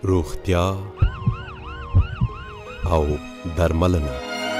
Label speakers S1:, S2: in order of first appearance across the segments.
S1: روغتیا او درملنه.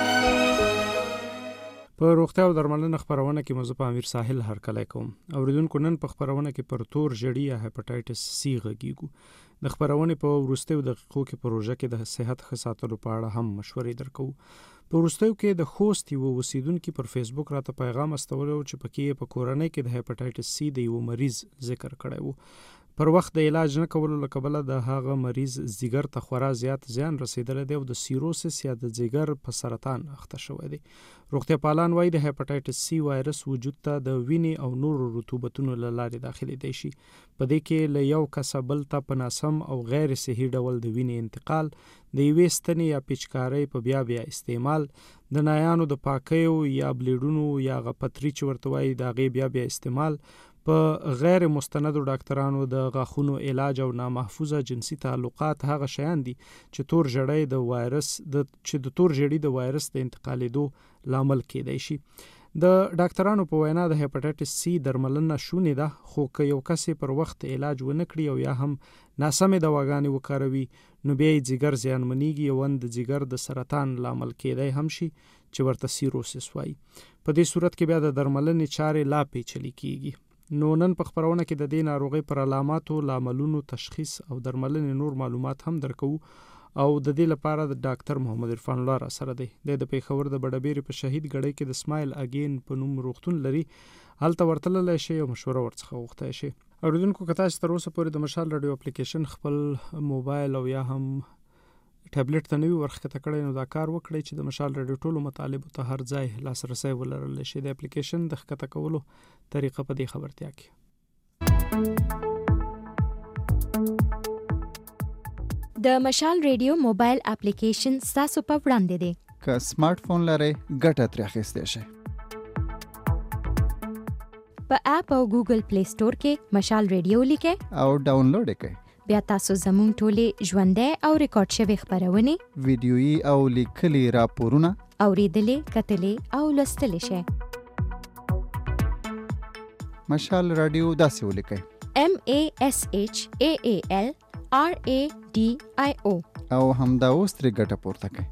S2: په روغتیا او درملنه خبرونه کې مزه په امیر ساحل هرکلی کوم. اوریدونکو نن په خبرونه کې پر تور ژړی یا هپاتایټس سی غږیږو. د خبرونه په وروستیو دقیقو کې پروژه کې د صحت ښه ساتلو په اړه هم مشورې درکو. په وروستیو کې د خوست یو اوسیدونکو پر فیسبوک راته پیغام استولو چې پکې په کورنۍ کې د هپاتایټس سی د یو مریض ذکر کړی وو. پر وخت د علاج نه کولو له کبله د هغه مریض ځیګر ته خورا زیات زیان رسیدلی دی او د سیروسس یا د ځیګر په سرطان اخته شوی دی. روغتیا پالان وایي د هپاتایټس سی وایرس وجود ته د وینې او نورو رطوبتونو له لارې داخلېدی شي. په دې کې له یو کسه بل ته په ناسم او غیر صحي ډول د وینې انتقال، د یوې ستنې یا پیچکارۍ په بیا استعمال، د نایانو د پاکیو یا بلیډونو یا غپتري چې ورته وایي د هغې بیا استعمال، په غیر مستندو ډاکټرانو د غاښونو علاج او نامحفوظه جنسي تعلقات هغه شیان دي چې تور ژړی د وایرس د انتقالېدو لامل کېدای شي. د ډاکټرانو په وینا د هپاتایټس سی درملنه شونې ده، خو که یو کس پر وخت علاج ونه کړي او یا هم ناسمې دواګانې وکاروي نو بیا یې ځیګر زیانمنېږي او د ځیګر د سرطان لامل کېدای هم شي چې ورته سیروسس وایي. په دې صورت کې بیا د درملنې چارې لا پیچلې کېږي. نو نن په خبرونه کې د دې ناروغۍ پر علاماتو، لاملونو، تشخیص او درملنې نور معلومات هم درکو او د دې لپاره د ډاکټر محمد عرفان الله را سره دی. د پیښور د بډبېرې په شهید ګړۍ کې د سمایل اگین په نوم روغتون لري. هلته ورتللی شي او مشوره ورڅخه غوښتی شي. اوریدونکو که تاسو تر اوسه پورې د مشال راډیو اپلیکیشن خپل موبایل او یا هم ټابلیټ ته نوی ورښکته کړی نو دا کار وکړئ چې د مشال راډیو ټولو مطالبو ته هر ځای لاسرسی ولرلی شي. د اپلیکیشن د ښکته کولو طریقه په دې خبرتیا کې.
S3: د مشال راډیو موبایل اپلیکیشن ستاسو په وړاندې دی.
S4: که سمارټ فون لرئ ګټه ترې اخیستی شئ.
S3: په اپ او ګوګل پلی سټور کې مشال راډیو لیکئ
S4: او ډاونلوډ یې کړئ.
S3: بیا تاسو زموږ ټولې ژوندۍ او ریکارډ شوې خبرونې،
S4: ویډیویي او لیکلي راپورونه
S3: اورېدلې، کتلې او لوستلی شئ.
S4: مشال راډیو داسې ولیکئ:
S3: MASHAAL RADIO
S4: او همدا اوس ترې ګټه پورته کړئ.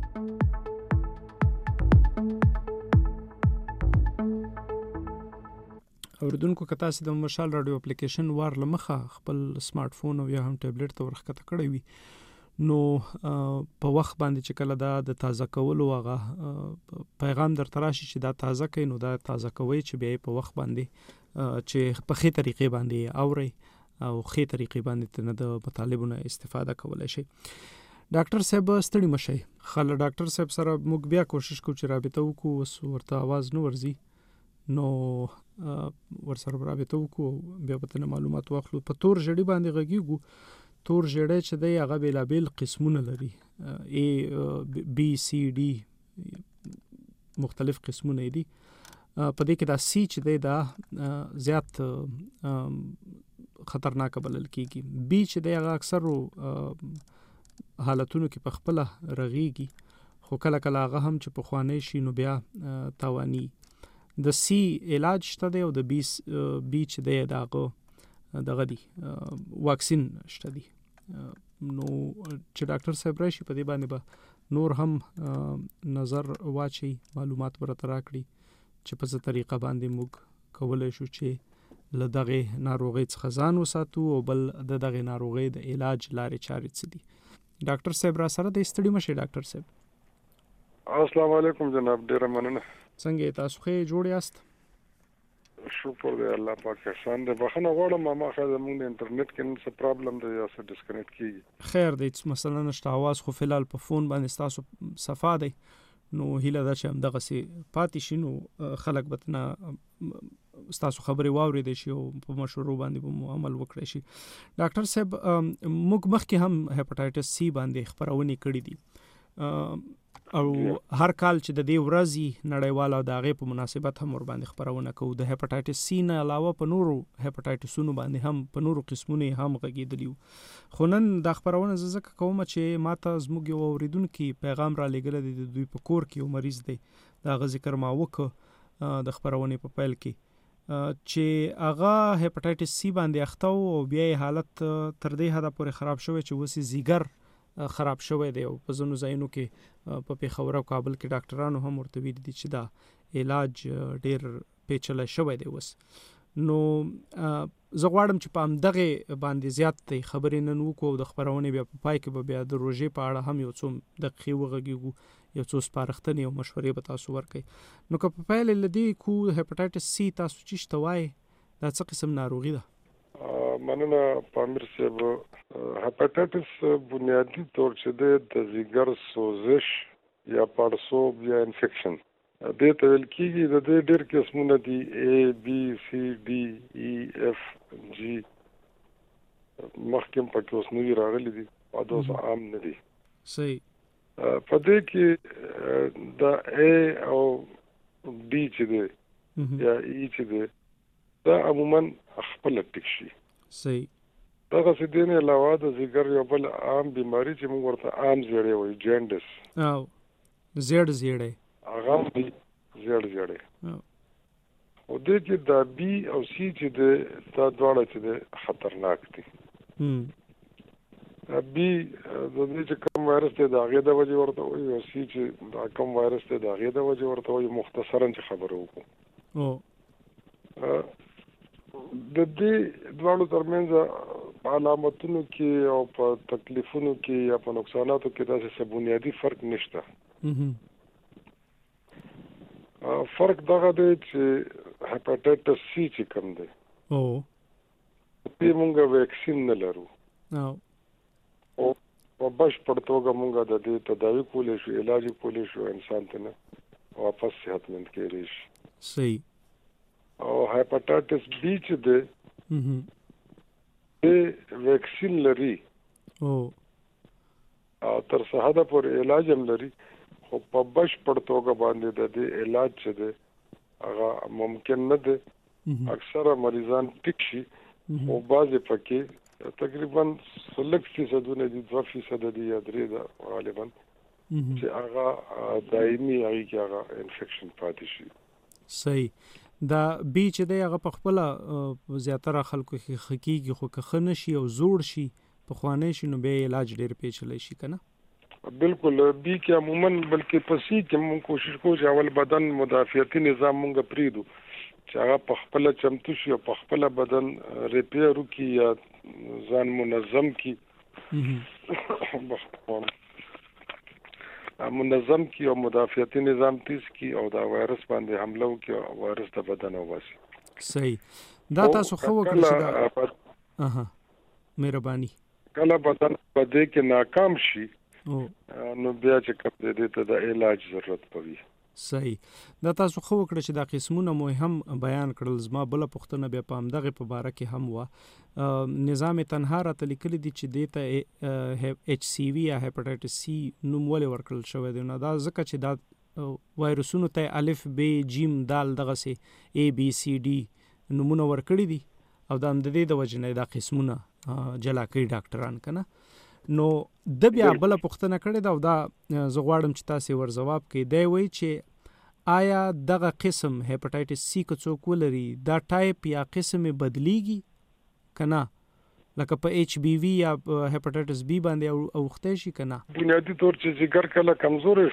S2: اوریدونکو که تاسو د مشال راډیو اپلیکیشن وار له مخه خپل سمارټ فون او یا هم ټابلیټ ته ورښکته کړی وي نو په وخت باندې چې کله دا د تازه کولو هغه پیغام درته راشي چې دا تازه کوي نو دا تازه کوي چې بیا په وخت باندې چې په ښې طریقې باندې اورئ او ښې طریقې باندې نه د مطالبو نه استفاده کولی شئ. ډاکټر صاحب ستړي مشئ. خله ډاکټر صاحب سره موږ بیا کوشش کوو چې رابطه وکړو، اوس ورته آواز نه ورځي نو ورسره رابطه وکړو بیا به ترنه معلومات واخلو. په تور ژړی باندې غږیږو. تور ژړی چې دی هغه بېلابېل قسمونه لري، A B C D مختلف قسمونه دي. په دې کې دا C چې دی دا زیات خطرناک بلل کېږي. B چې دی هغه اکثرو حالتونو کې په خپله رغیږي خو کله کله هغه هم چې پخوانی شي نو بیا تاواني. د سی علاج شته دی او د بی چې دی دغه دی واکسین شته دی. نو چې ډاکټر صاحب راشي په دې باندې به نور هم نظر واچي، معلومات به راته راکړي چې په څه طریقه باندې موږ کولی شو چې له دغې ناروغۍ څخه ځان وساتو او بل د دغې ناروغۍ د علاج لارې چارې څه دي. ډاکټر صاحب را سره دی. ستړي مشئ ډاکټر صاحب.
S5: السلام علیکم جناب، ډیره مننه.
S2: څنګه تاسو ښه جوړ یاست؟
S5: شکر دی الله پاک احسان دی. بخښنه غواړم ما خو زموږ د انټرنیټ کې څه پرابلم دی یا څه ډسکنیکټ کیږي.
S2: خیر دی، مثلا نشته आवाज خو فلال په فون باندې تاسو صفا دی نو هیله ده چې هم دغه سي پاتې شي نو خلک به نه تاسو خبرې واورېدې شي او په مشورو باندې به عمل وکړی شي. ډاکټر صاحب موږ مخکې هم هپاتایټس سی باندې خبرونه کړې دي او هر کال چې د دې ورځې نړیواله د هغې په مناسبت هم ور باندې خبرونه کوو. د هپاتایټس سی نه علاوه په نورو هپاتایټسونو باندې هم په نورو قسمونو هم غږېدلي وو. خو نن دا خبرونه زه ځکه کوم چې ماته زموږ یو اورېدونکي پیغام را لېږلی دی، د دوی په کور کې یو مریض دی، د هغه ذکر ما وکړ د خبرونې په پیل کې چې هغه هپاتایټس سی باندې اخته او بیا حالت تر دې حد پورې خراب شوی چې وسی زیګر خراب شوی دی او په ځینو ځایونو کې په پیښور او کابل کې ډاکټرانو هم ورته ویلي دي چې دا علاج ډیر پیچلې شوی دی وس. نو زه غواړم چې په همدغه باندې زیات خبرې نن وکړو د خبرونه بیا په پای کې به بیا د روژې په اړه هم یو څو دقیقې وغږیږو یو څو سپارښتنې او مشورې به تاسو ورکړئ. نو که په پیل لدی کو هپاتایټس سی تاسو چې شتوای دا څه قسم ناروغي ده؟
S5: مننه پامیر صاحب. هپاتایټس بنیادی طور چې د ځیګر سوزش یا پړسوب یا انفیکشن دې ته ویل کېږي. د دې ډېر قسمونه دي A B C D E F G مخکې پکې اوس نوي راغلي دي او دا اوس عام نه دي.
S2: صحیح.
S5: په دې کې د A او D چې دی یا E چې دی دا عموما خپل ټیک شي.
S2: صحیح.
S5: دغه څه دین علاوه د ځیګر یو بل عام بیماری چې موږ ورته عام زیړی وایي جانډس
S2: او زیړی
S5: هغه دی زیړی او دې چې دا B او C چې دی دا دواړه چې دی خطرناک دي. B د دې چې کوم وایرس دی دا هغه د وجې ورته وایي او C چې دا کوم وایرس دی دا هغه د وجې ورته وایي. مختصرا چې خبره وکړو د دې دواړو ترمنځ علامتونو کې او په تکلیفونو کې یا په نقصاناتو کې داسې بنیادی فرق نشته. فرق دغه دی چې هپاتایټس سی چې کوم دی دې مونږ ویکسین نه لرو او په بشپړ توګه مونږ د دې تداوی کولی شو علاج کولی شو انسان ته نه واپس صحتمند کېږي.
S2: صحیح.
S5: او هپاتایټس بی چې دی دې ویکسین لري او تر څه حده پورې علاج هم لري خو په بشپړ توګه باندې د دې علاج چې دی هغه ممکن نه دی. اکثره مریضان ټیک شي او بعضې پکې تقریبا 3% دي 2% دي یا 3% غالبا چې هغه دایمي هغه کې هغه انفیکشن پاتې شي.
S2: صحیح. دا بی چې دی هغه په خپل زیاتره خلکو کې خکېږي خو که ښه نشي او زوړ شي پخوانی شي نو بیا علاج ډېر پیچلی شي که نه؟
S5: بالکل. بی کې عموما بلکې په سی کې موږ کوشش کوو چې اول بدن مدافعتي نظام موږ پرېږدو چې هغه په خپله چمتو شي او په خپله بدن ریپیر وکړي یا ځان منظم کړي او مدافعتي نظام تیز کړي او دا وایرس باندې حمله وکړي او وایرس د بدن وباسي.
S2: صحیح. دا تاسو ښه وکړئ چې دا مهرباني
S5: کله بدن په دې کې ناکام شي نو بیا چې کوم دې ته د علاج ضرورت پوي.
S2: صحیح. دا تاسو خو وکړه چې دا قسمونه مو هم بیان کړل. زما بل پښتنه بیا په همدغه په باره کې هم و نظام تنها را تلیکل دي چې دیته ایچ سی وی یا هپاتایټس سی نوم ولې ورکړل شوی دی. نو دا ځکه چې دا وایرسونو ته الف ب جیم دال دغه سي A B C D نمونه ورکړي دي او دا د دې د وجې نه دا قسمونه جلا کوي ډاکټران کنه. نو د بیا بل پښتنه کړي دا او دا زه غواړم چې تاسو ور جواب کړئ. دی وایي چې آیا دغه قسم هپاتایټس سی که څوک ولري دا ټایپ یا قسم بدلیږي کنه لکه په ایچ بی وی یا هپاتایټس بی باندې اوخته شي کنه؟ بنیادی طور چې ځیګر کله کمزورې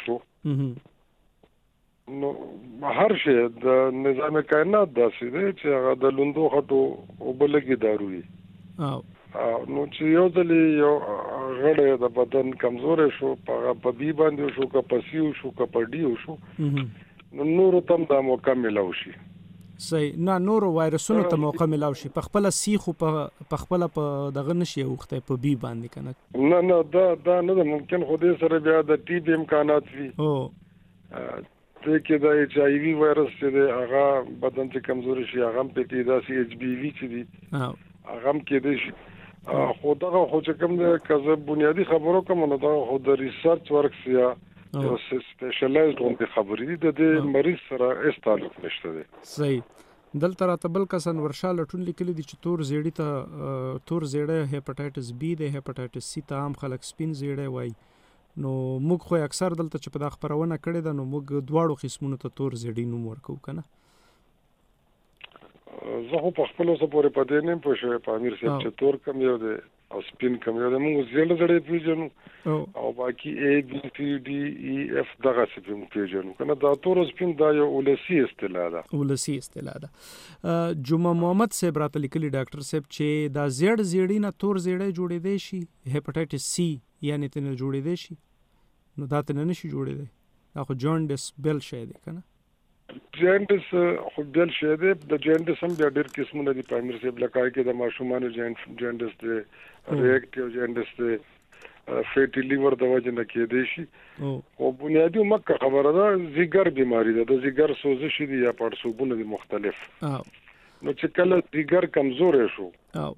S2: شو نو هر شی د نظام کائنات داسې دی چې هغه د لوندو خټو اوبلګي دارو وي. نو چې یو ځل یو غړی د بدن کمزورې شو په بی باندې شو که په سی شو که په ډي شو نو نورو تم دا موقع ملاو شي. صحیح. نه نورو وایرسونو ته موقع ملاو شي په خپله سی خو په خپله په دغه نشي اوختی په بی باندې که نه؟
S5: نه دا نه ده ممکن. خو دې سره بیا د ټي بي امکانات وي. دې کې د ایچ آی وي وایرس چې دی هغه بدن چې کمزوري شي هغه هم پکې داسې ایچ بي وي چې دي هغه هم کېدی شي. خو دغه خو چې کوم دی که زه بنیادي خبرو کوم نو دغه خو د ریسرچ ورکس یا سپیشلایزډ غوندې خبرې دي د دې مریض سره هېڅ تعلق نشته دی.
S2: صحیح. دلته راته بل کسان ورشا لټون لیکلي دي چې تور زیړی هپاتایټس بی دی هپاتایټس سی ته عام خلک سپین زیړی وایي. نو موږ خو اکثر دلته چې په دا خپرونه کړې ده نو موږ دواړو قسمونو ته تور زیړی نوم ورکوو که نه؟
S5: زه خو په خپل اوسه پورې پدې نه پوه په امیر صاحب چې تور کم یو دی او سپین کم یو دی موږ زړه پیژنو او باقي A B C D E F دغه څه پیژنو کنه دا تور سپین دا یو ولسی اصطلاح
S2: ده. جمعه محمد صاحب راته لیکلي ډاکټر صاحب چې دا زیړی نه تور زیړی جوړېدی شي هپاټایټس C یعنی تنه جوړېدی شي نو دا تنه نشي جوړېدی دا خو جانډس بل شي دی کنه
S5: جانډس خو بل شي دی د جانډس هم بیا ډېر قسمونه دي په امیر صاحب لکه کې د ماشومانو جانډس دی ریاکټیو جانډس دی فیټي لیور د وجه نه کېدی شي او بنیادی مکه خبره ده زیګر بیماری ده د زیګر سوزش دي یا پړسوبونه دي مختلف نو چې کله زیګر کمزورې شو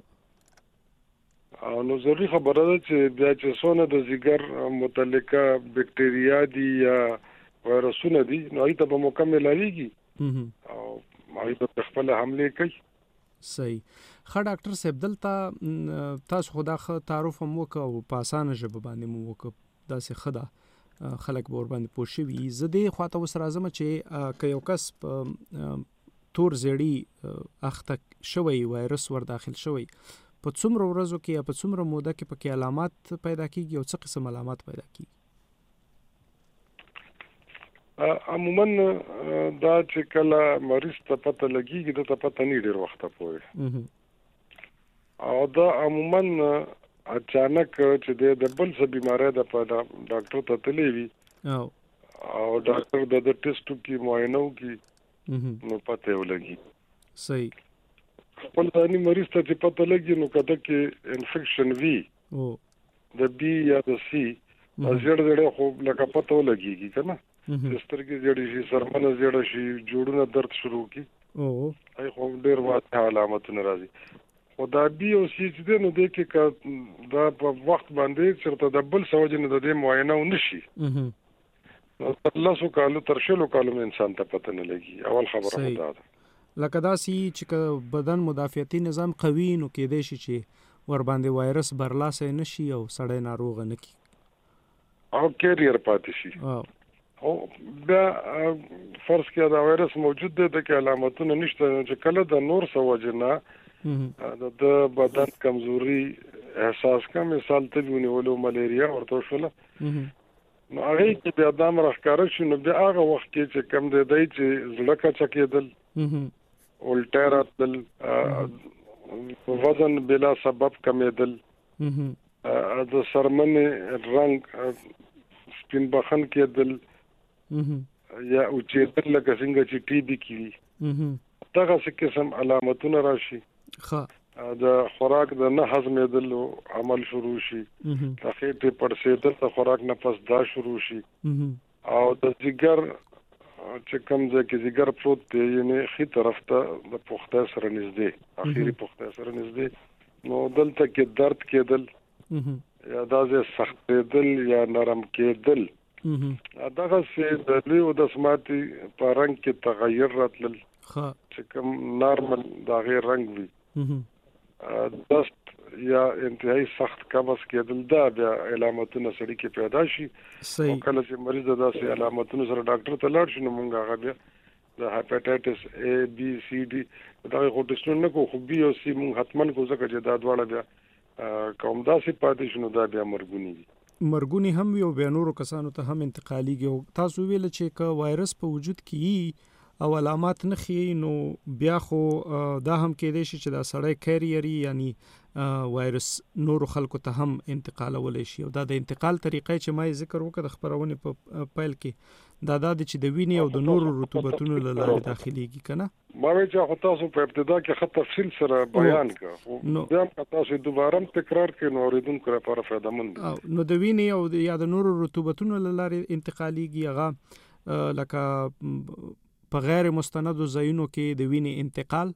S5: او نو ضروري خبره ده چې بیا چې څونه د زیګر متعلقه بکټریا دي یا وایرسونه دي نو ایته به مکمل لريږي او ماوی په خپل حمله کوي.
S2: صحیح. خا ډاکټر صاحب دلته تاسو خدا تعارف هم وکاو په اسانه ژبه باندې مو وک داسې خدا خلک به ور باندې پوښوي زده خواته وسره اعظم چې ک یو کس تور زړی اخته شوی وایرس ور داخل شوی په څومره ورځو کې یا په څومره موده کې پکې علامات پیدا کیږي او څه قسم علامات پیدا کیږي؟
S5: عموما دا چې کله مریض ته پته لګیږي د ته پته نه ډیر وخت پوي او دا عموما اچانک چې د بل څه بیماری ده په ډاکټر ته تللی وي او ډاکټر د ټیسټو کې معاینه وکړي نو پته ولګي.
S2: صحیح.
S5: خپل ځاني مریض ته چې پته لګي نو کده کې انفیکشن وي د بي یا د سي ازړ خو لکه پته ولګيږي کنه سترګې جوړې شي سرمنه جوړ شي جوړونه درد شروع کی ای خو ډېر واضح علامتونه راځي خدا بي او سي چې نو د کې دا په وخت باندې چرته د بل سوجن د دې معاینه ونشي نو تاسو کالو ترشلو کالو انسان ته پته نه لګي اول خبره ده
S2: لکه دا سي چې بدن مدافعتي نظام قوي نو کې دی شي چې ور باندې وایرس برلاسه نشي او سړی ناروغ نه کی
S5: او کیریئر پاتې شي او بیا فرض کړه دا وایرس موجود دی د علامتونو نشته چې کله د نور سوجنه د بدن کمزوري احساس کا مثال ته ونیولو ملیریا ورته شوله نو هغه کې بیا د امر ښکار شي نو بیا هغه وخت کې چې کم دی چې زړه کا چکیدل الټراتل وزن بلا سبب کمیدل د سرمنې رنگ سپین بخن کېدل یا اوچېدل لکه څنګه چې ټي بي کیږي دغه څه قسم علامتونه راشي د خوراک د نه هضمېدل عمل شروع شي د خېټې پړسېدل د خوراک نه پس دا شروع شي او د جګر چې کوم ځای کې جګر پروت دی یعنی خې طرف ته د پخته سره نږدې اخیری پخته سره نږدې نو دلته کې درد کېدل یا دا زه سخت کېدل یا نرم کېدل دغه څه د لوی د سماتي په رنگ کې تغیر راتل چې کوم نارمل دا غیر رنگ وي دست یا انتهایی سخت قبض کېدل دا بیا علامتونه سړي کې پیدا شي او کله چې مریض داسې علامتونه سره ډاکټر ته لاړ شي نو موږ هغه بیا د هپاټایټس A B C D دا خو ټیسټونه نه کو خو B او C موږ حتمن کو ځکه چې دا دواړه بیا کوم داسې پاتې شنو دا بیا مرګونی دي
S2: مرګونی هم یو بیا نورو کسانو ته هم انتقالیږي تاسو ویل چې ک وایرس په وجود کې او علامات نه خي نو بیا خو دا هم کېدای شي چې دا سړی کیریری یعنی وایرس نورو خلکو ته هم انتقالولای شي او دا د انتقال طریقې چې ما ذکر وکړ د خبرونه په پیل کې دا د چې د وینې او د نورو رطوبتونو له لارې داخليږي کنه
S5: ما وی چې تاسو په ابتدا کې خط تفصیل سره بیان کړو بیا تاسو دوباره تکرار کړئ نو اوریدونکو لپاره فائدہ مند
S2: نو د وینې او یا د نورو رطوبتونو له لارې انتقاليږي هغه لکه په غیر مستندو ځایونو کې د وینې انتقال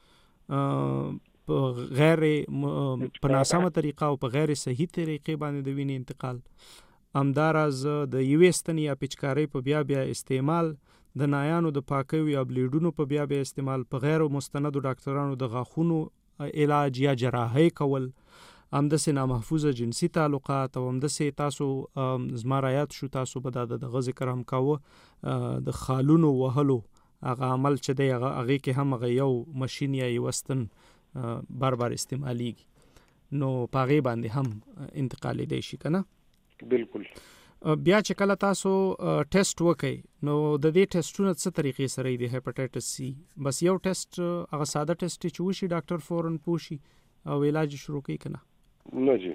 S2: په غیر په ناسمه طریقه او په غیر صحیح طریقې باندې د وینې انتقال همداراز د یوې ستنې یا پچکارۍ په بیا استعمال د نایانو د پاکوي یا بلیډونو په بیا استعمال په غیر مستندو ډاکټرانو د غاښونو علاج یا جراحي کول همداسې نامحفوظه جنسي تعلقات او همداسې تاسو زما رایات شو تاسو به د ذکر هم کاوه د خالونو وهلو هغه عمل چې دی هغه کې هم هغه یو ماشين یا یو وستن بار استعماليږي نو پاغه باندې هم انتقال دی شي کنه.
S5: بالکل.
S2: بیا چې کله تاسو ټیسټ وکئ نو د دې ټیسټونو څه طریقې سره دی هپاټایټس سی بس یو ټیسټ هغه ساده ټیسټ چې وشي ډاکټر فورن پوشي او علاج شروع کوي کنه؟
S5: نه جی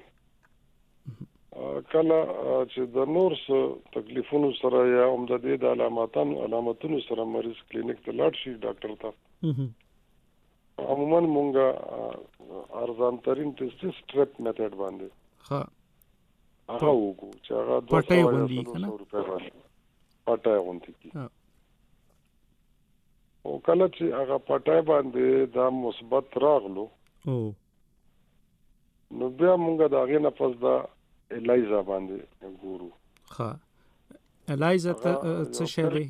S5: کله چې د نور څه تکلیفونو سره یا هم د دې د علاماتونو سره مریض کلینیک ته لاړ شي ډاکټر ته عموما مونږه ارزان ترين ټیسټ سټریپ میتھډ باندې هغه وګو چې هغه 200 روپے پټای غونډي کی او کله چې هغه پټای باندې دا مثبت راغلو نو بیا مونږه دا غي نه پس دا الایزا باندې ګورو.
S2: ها الایزا څه شی دی؟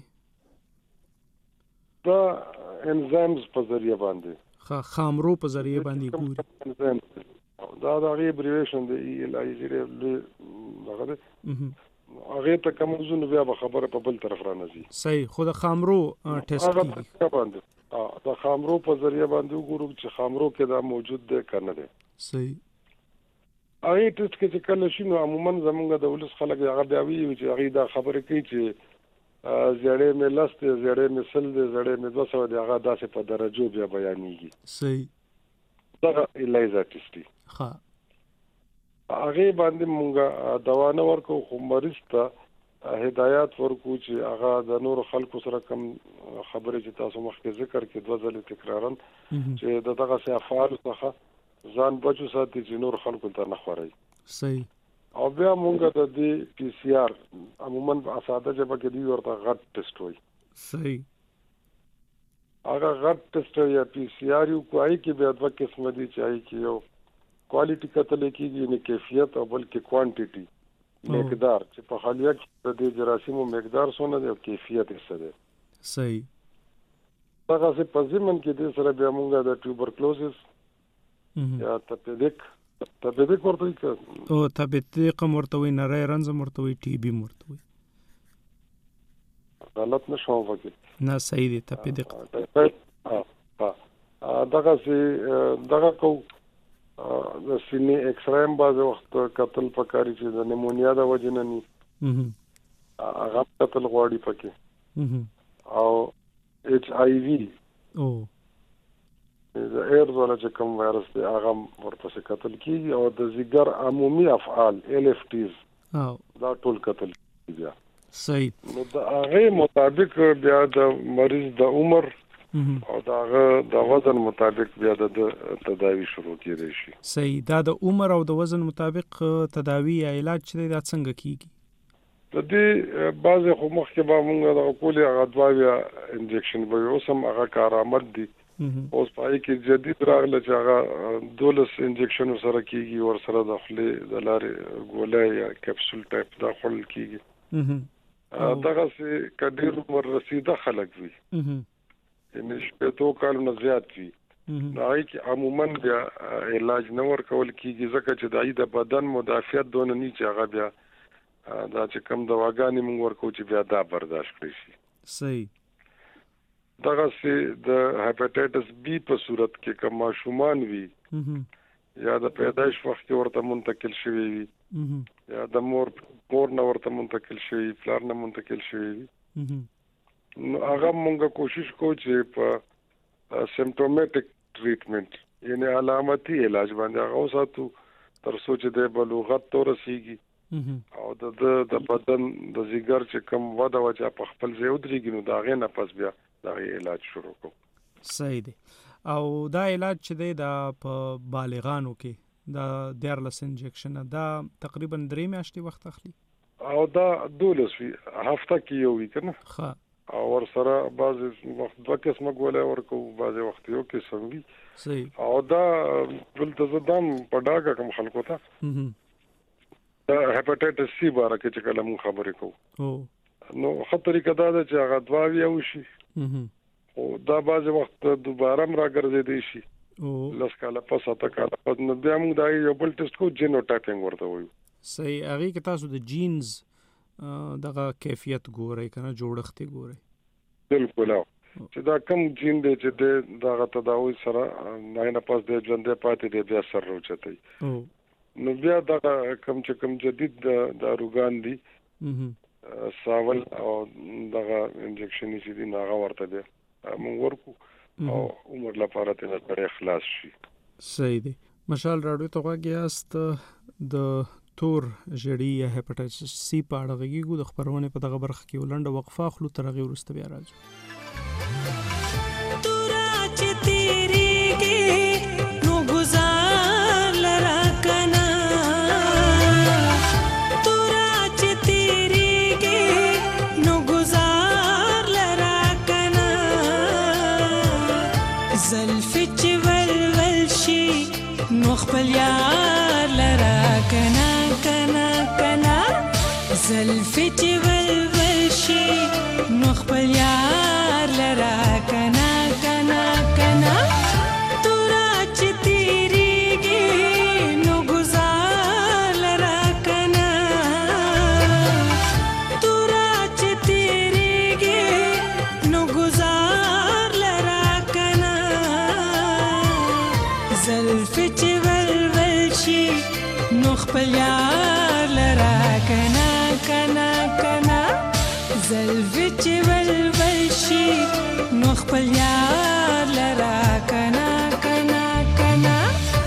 S2: دا انزایمز په ذریعہ باندې خامرو په ذریعہ باندې ګورو. دا غي ابریویشن دی الایزا دغه هغه ته کومزونه بیا به خبره په بل طرف را نزي. صحیح. خو د خامرو ټیسټ کیږي. دا خامرو په ذریعہ باندې وګورو چې خامرو کې دا موجود دی کنه دی. صحیح. هغه ټیسټ کې چې کله شي نو عموما زمونږ د ولس خلک هغه بیا وی چې هغه دا خبره کوي چې زړې مې لسته زړې مې سل دې زړې مې 200 دی هغه داسې په درجو بیا بیانېږي. صحیح. دا الایزا ټیسټ. ها هغه باندې مونږه دوا نه ورکو خو مریض ته هدایت ورکو چې هغه د نور خلکو سره کم خبره چې تاسو مخکې ذکر کې 2 ځله تکرارا چې دغه څه افعال څخه ځان بچو ساتي چې نور خلکو ته نه خوري. صحیح. او بیا مونږه د دې پی سی آر عموما اساده چې په کې دی ورته غټ ټیسټ وای. صحیح. هغه غټ ټیسټ یا پی سی آر یو کوي کې بیا د قسم دي چې کې یو کوالټي کتل کېږي نه کیفیت او بلکې کوانټیټي مقدار چې په حالیه کې د دې جراثیمو مقدار څونه دی او کیفیت یې څه دی. صحیح. هغه څه په ضمن کې د سره بیا مونږه د ټیوبرکلوزس یا تپیدیک ورته وي او تپیدیک ورته وي نه رنځ ورته وي ټي بي ورته وي. غلط نشو وکړي. نه صحیح دی تپیدیک. دغه کو د سینې ایکس رایم باز وخت قتل پکاري چې د نیمونیا د وجنه ني هغه قتل غواړي پکې او ایچ آی وی او د ایر زونه چې کوم وایرس دی هغه ورپسې قتل کیږي او د ځګر عمومي افعال ال اف ټیز دا ټول قتل کیږي. صحیح. نو د هغه مطابق بیا د مریض د عمر او د وزن مطابق بیا د تداوی شروع کیږي شي. صحیح. دا د عمر او د وزن مطابق تداوی یا علاج چې دا څنګه کیږي؟ د دې بعضه خو مخکې به موږ د کولې هغه دوايا انجکشن به اوسم هغه کارآمد دي. اوس پای کې جدید راغله چې هغه 12 انجکشن سره کیږي او سره د خپل د لارې ګولای یا کپسول ټایپ دا خپل کیږي. دغه څه کډیر عمر رسیده خلک وي. یعنی شپږ کال نه زیات وي. دای کې عموما بیا علاج نه ورکول کیږي ځکه چې دای د بدن مدافعت دونه نه چې هغه بیا دا چې کم دواګانې موږ ورکو چې بیا دا برداشت کړی شي. صحیح. دغه سي د هپاټایټس بی په صورت کې کوم ماشومان وي یا د پیدایش وخت ورته منتقل شوی وي یا د مور نه ورته منتقل شوی پلار نه منتقل شوی وي نو هغه موږ کوشش کوو چې په سیمپټومټیک ټریټمنټ یعنی علامتي علاج باندې هغه ساتو تر څو چې د بلوغت تور رسیږي او د بدن د ځګر چې کم وده وجه په خپل ځای ودرېږي نو دا غي نه پس بیا دا علاج شروع کو. صحیح دی. او دا علاج چې دی دا په بالغانو کې دا 14 انجکشن دا تقریبا 3 میاشتې وخت اخلي او دا 12 هفته کې یو وی کنه. ها او ور سره بعض وخت د قسمه ګولای ورکو بعض وخت یو قسم وی. صحیح. او دا بل تزدم په ډاګه کوم خلکو ته دا هپاټایټس سی باره کې چې کله مون خبرې کوو نو خطرې کدا ده چې هغه دواوی او شي او دا بعض وخت دوباره راګرځي شي لس کاله پس اته کاله پس نو بیا موږ دا یو بل ټیسټ کو جینوټایپینګ ورته وایو. صحیح. هغه کې تاسو د جینز دغه کیفیت ګورئ کنه جوړښت ګورئ. بالکل.
S5: چې دا کم جین دی چې دا تداوی سره نه پاس د ژوندې پاتې دی بیا سر روچتای نو بیا دا کم جدید داروګان دي ساول او دغه انجکشن چې دی ناغه ورته دی موږ ورکو او عمر لپاره ته سره اخلاص شي.
S2: صحیح دی. مشال راډیو ته غواګیاست د تور جړی یا هپاتایټس سی په اړه غږیږو د خبرونه په دغه برخه کې ولنډه وقفه خلو ترغه ورسته بیا راځو.
S6: تورا چې تیریږي نو گزار لرا کنا تورا چې تیریږي نو گزار لرا کنا زلفی چې ولول شي نو خپل یار لرا کنا کنا کنا زلفی چې ولول شي نو خپل یار لرا کنا کنا کنا تورا چې تیریږي نو گزار لرا کنا تورا چې تیریږي نو گزار لرا کنا زلفی چې ولول شي نو خپل یار لرا کنا کنا کنا زلفی چې ولول شي نو خپل یار لرا کنا کنا کنا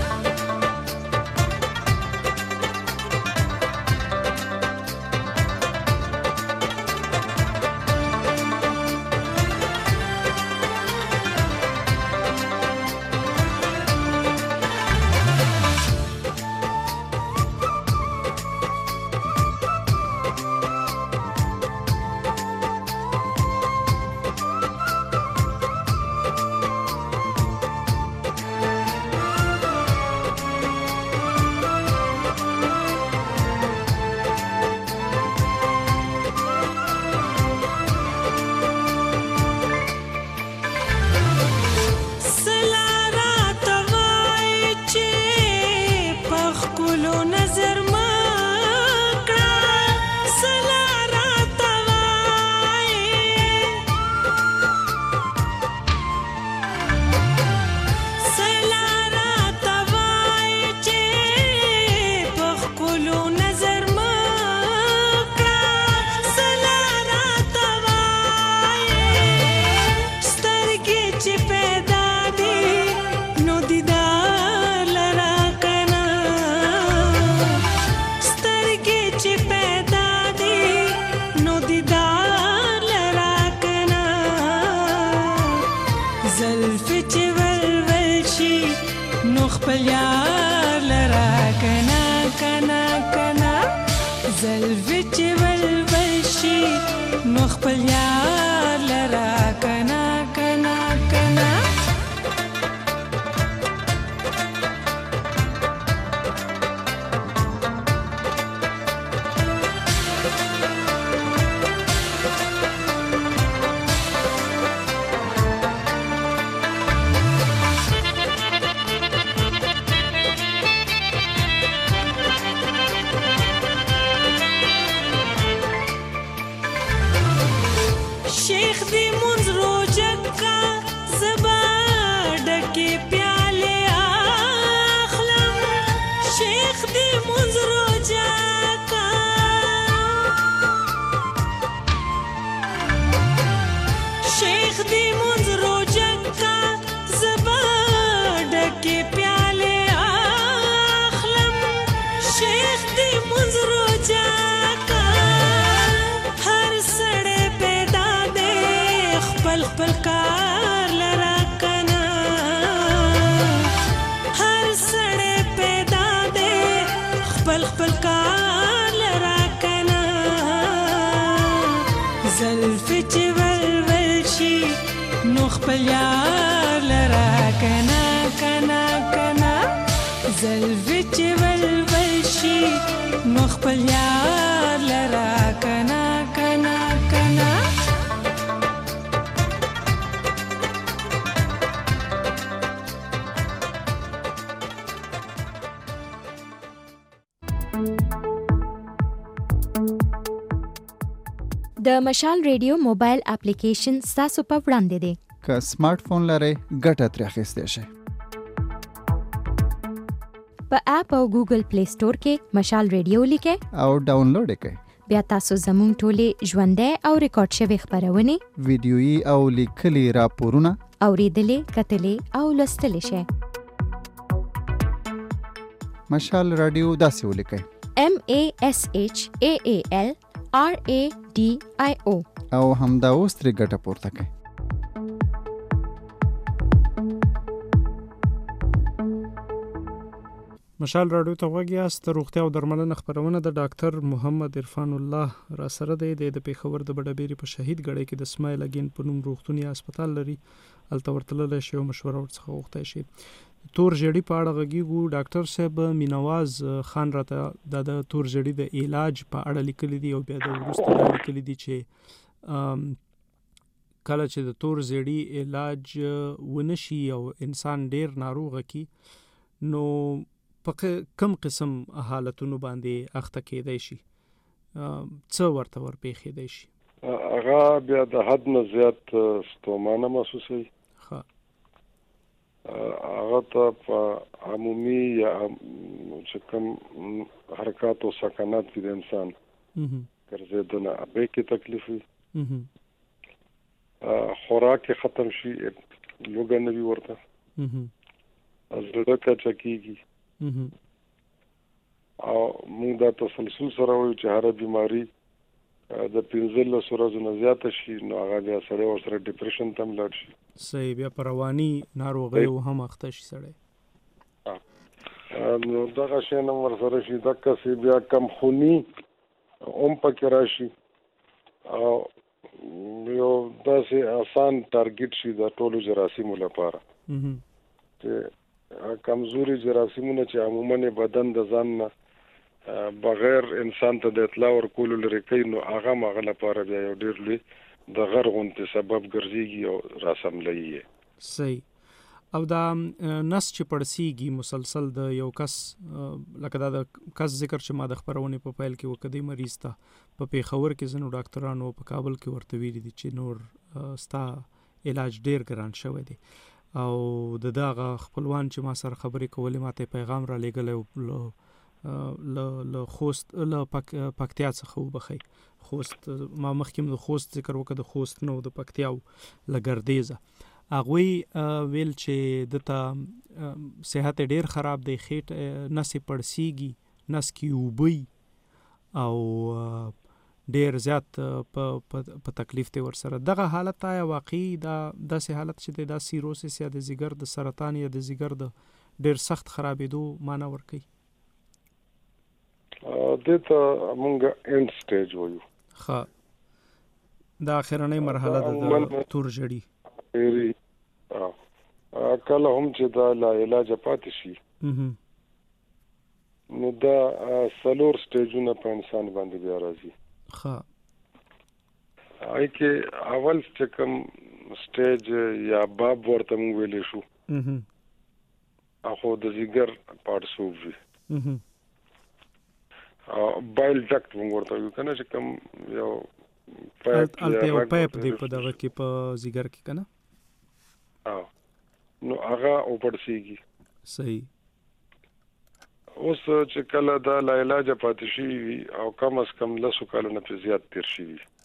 S6: خپل یار لرا کنا کنا کنا زلفی چې ولول شي نو خپل یار لرا کنا کنا کنا شیخ دی منز روجک کا زبا ڈکی پیالے آخلم شیخ دی منز روجک کا شیخ دی منز روجک کا زبا ڈکی پیالے آخلم شیخ دی منز روجک کا ہر سڑے خپل کار لرا کنا هر سړی پیدا دی خپل کار لرا کنا زلفی چې ولول شي نو خپل یار لرا کنا کنا کنا زلفی چې ولول شي نو خپل یار لرا کنا کنا کنا
S3: د مشال ریډیو موبایل اپلیکیشن ستاسو په وړاندې دی.
S4: که سمارټ فون لرئ ګټه ترې اخیستی شئ.
S3: په اپ او ګوګل پلی سٹور کې مشال ریډیو لیکئ
S4: او ډاونلوډ یې کړئ.
S3: بیا تاسو زموږ ټولې ژوندۍ او ریکارډ شوې خپرونې
S4: ویډیويي او لیکلي راپورونه
S3: اوریدلې، کتلې او لوستلی شئ.
S4: مشال رادیو داسې ولیکئ:
S3: MASHAALRADIO
S4: او همدا اوس ترې ګټه پورته کړئ.
S2: مشال راډیو ته غوږ یاست. روغتیا او درملنه خپرونه د ډاکټر محمد عرفان الله را سره دی. د پیښور د بډبېري په شهید ګړی کې د اسماعیل اګین په نوم روغتوني هسپتال لري. هلته ورتللی شي او مشوره ورڅخه غوښتی شي. تور ژیړي په اړه غږیږو. ډاکټر صاحب مینواز خان راته د تور ژیړي د علاج په اړه لیکلي دي او بیا د وروسته دا لیکلي دي چې کله چې د تور ژیړي علاج ونه شي او انسان ډیر ناروغه کی نو په کم قسم حالتونو باندې اخته کېدای شي، څه ورته ورپېښېدای شي؟
S5: هغه بیا د حد نه زیات ستومانه محسوسوي. هغه ته په عمومي یا چې کوم حرکات او سکنات دي د انسان ګرځېدنه هغې کې تکلیف وي، خوراک یې ختم شي، لوږه نه وي ورته، زړه کچه کېږي. او موږ دا تسلسل سره وایو چې هره بیماري د 15 ورځو نه زیاته شي نو هغه بیا سړی ورسره ډپریشن ته هم لاړ شي.
S2: صحیح، بیا په رواني ناروغیو هم اخته شي سړی.
S5: نو دغه شی هم ورسره شي. دقسې بیا کمخوني هم پکې راشي او یو داسې آسان ټارګټ شي د ټولو جراثیمو لپاره چې کمزوري جراثیمونه چې عموماً بدن د ځان نه بغیر انسان ته د اطلاع ورکولو لري کوي نو هغه مغه لپاره بیا یو ډیر لوی د غر غونډې سبب ګرځيږي او راسملایي.
S2: صحیح. او دا نس چې پړسیږي مسلسل د یو کس لکه دا د کس ذکر چې ما د خبرونې په پیل کې وکړې مریض ته په پیښور کې ځینو ډاکټرانو په کابل کې ورته ویلي دي چې نور ستا علاج ډیر ګران شوی دی او د دغه خپلوان چې ما سره خبرې کولې ماته پیغام را لېږلی له خوست له پکتیا څخه وبخئ. خوست ما مخکې د خوست ذکر وکړ، د خوست نو د پکتیا له ګردیزه هغوی ویل چې دته صحت ډیر خراب دی، خېټ نس پړسیږي، نس کې اوبوي او ډیر زیات په تکلیف ته ورسره. دغه حالت آیا واقعي داسې حالت چې د سیروسس یا د ځیګر د سرطان یا د ځیګر د ډیر سخت خرابېدو معنا ورکوي؟
S5: دته مونږ اند سټیج وایو.
S2: ښه، دا اخرنۍ مرحله ده د تور ژیړي.
S5: کله هم چې دا لا علاج پاتې شي نو دا 4 سټیجونه په انسان باندې بیا راځي.
S2: ښه،
S5: هغه کې اول چې کوم سټیج یا باب ورته مونږ ویلې شو هغه د ځیګر پارټسوب وي، بایل ډکټ مونږ ورته ویو کنه چې کوم یو پایپ
S2: دی په دغه کې په ځیګر کې کنه
S5: نو هغه اوپړسیږي.
S2: صحیح.
S5: اوس چې کله دا لا علاج پاتې شي او کم از کم 10 کالونه په زیات تیر شي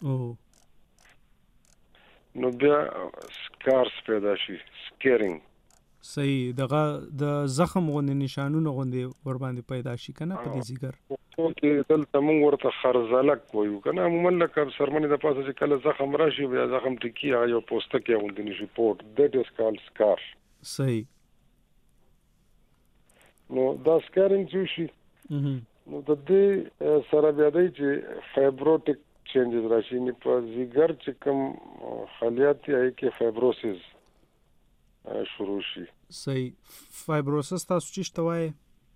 S5: نو بیا سکارس پیدا شي، سکیرینګ.
S2: صحیح. دغه د زخم غوندې نشانونه غوندې ور باندې پیدا شي کنه په دې ځیګر
S5: کې دلته موږ ورته خرزلک وایو کنه. عموما لکه سرمنې د پاسه چې کله زخم راشي بیا زخم ټکی یو پوستکی غوندې نشي پورت دیٹ از کالډ سکار.
S2: صحیح.
S5: نو دا سکارینګ چې شي نو د دې سره بیا دی چې فایبروټیک چینجز راشي نه په ځیګر چې کوم خلیات یې کې فایبروسس شروع شي.
S2: صحیح. فایبروسس تاسو چې شتوای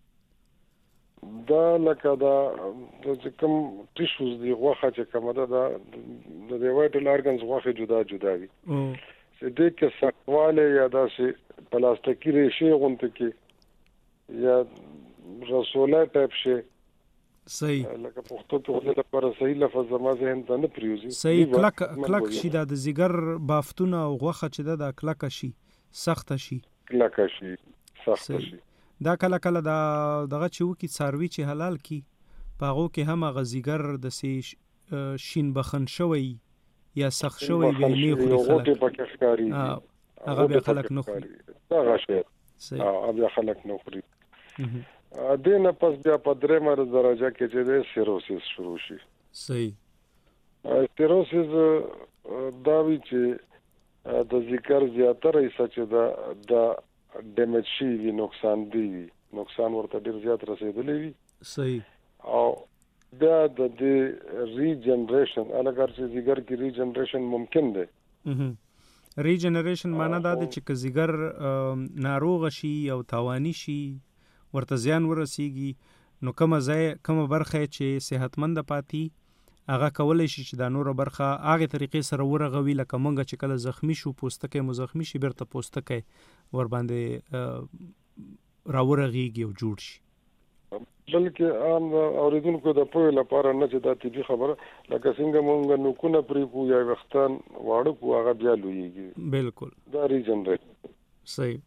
S5: دا لکه دا چې کوم ټیشوز دی غوښه چې کومه ده د وایټل ارګنز غوښه جدا جدا وي چې دې کې سخواله یا داسې پلاستیکي ریشې غونته کې یا رسوله ټایپ شي
S2: صحیح
S5: لکه پښتو ته د لپاره صحیح لفظ زما ذهن ته نه پریوزي
S2: صحیح کلک شي د زیګر بافتونه او غوخه چې د کلک شي سخت شي دا کله دغه چې وکی څاروي چې حلال کی پاغو کې هم غزیګر د سی شین بخن شوی یا سخت شوی به نه خوري خلک هغه به خلک نه خوري
S5: هغه شی بیا خلک نه خوري دینه پس بیا په درېمه درجه کې چې د سیروسیس شروع شي
S2: صحیح
S5: سیروسیس دا وی چې د ذکر زیاتره حصہ چې د ډیمیج شي وي نقصان ورته ډیر زیات رسیدلی وي
S2: صحیح
S5: او بیا د ریجنریشن الګر چې ذکر کې ریجنریشن ممکن دی
S2: ریجنریشن معنی دا چې ذکر ناروغ شي او تاوانی شي ورته زیان ورسیږي نو کومه برخه چې صحتمند پاتې هغه کولای شي چې د نور برخه هغه طریقې سره ورغوي لکه مونږ چې کله زخمی شو پوستکه مو زخمی شي برته پوستکه ور باندې راورغيږي او جوړ شي
S5: بلکې عام اوریدونکو د پوهې لپاره نه چې دا طبي خبره لکه څنګه مونږ نو کو نه پری کو یا وختان واړو کو هغه بیا لویږي
S2: بالکل
S5: دا ریجنریټ
S2: صحیح